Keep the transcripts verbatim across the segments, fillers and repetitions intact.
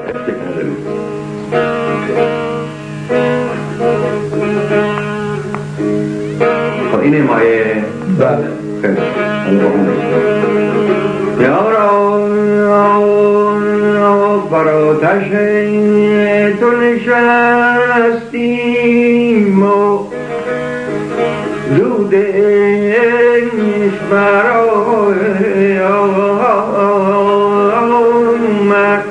خب اینه مایه بله خیلی یارا بر آتش تو نشستیم و دودش برای آمد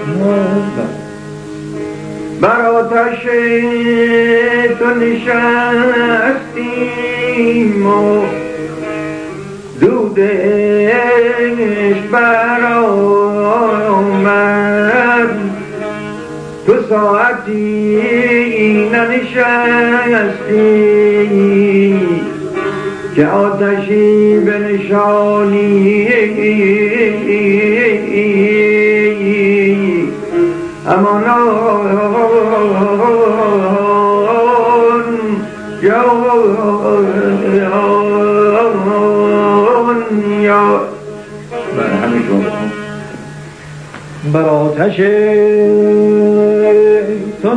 بر آتش تو نشستیم و دودش برآمد تو ساعتی ننشستی که آتشی به نشانی امان یا بله همین شما بر آتش تو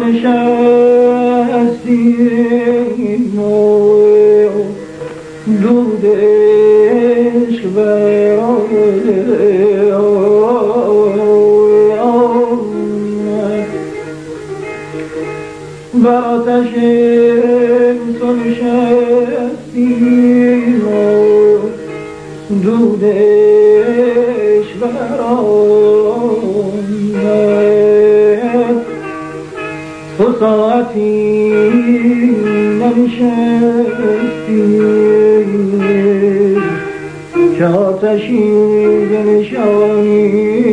نشستیم و دود عشق برآمد بر آتش تو نشستیم و دود عشق برآمد تو ساعتی ننشستی که آتشی به نشانی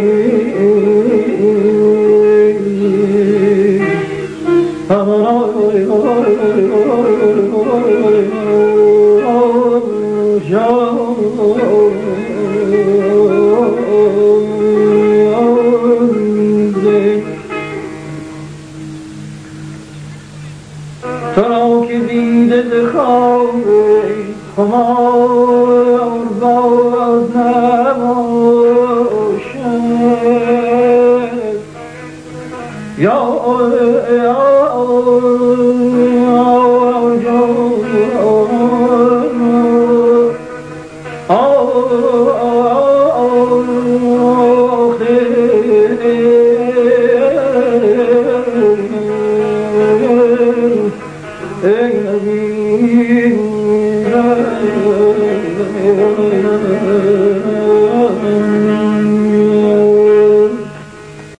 تو را که دیده ز خواب خمار باز نباشد یا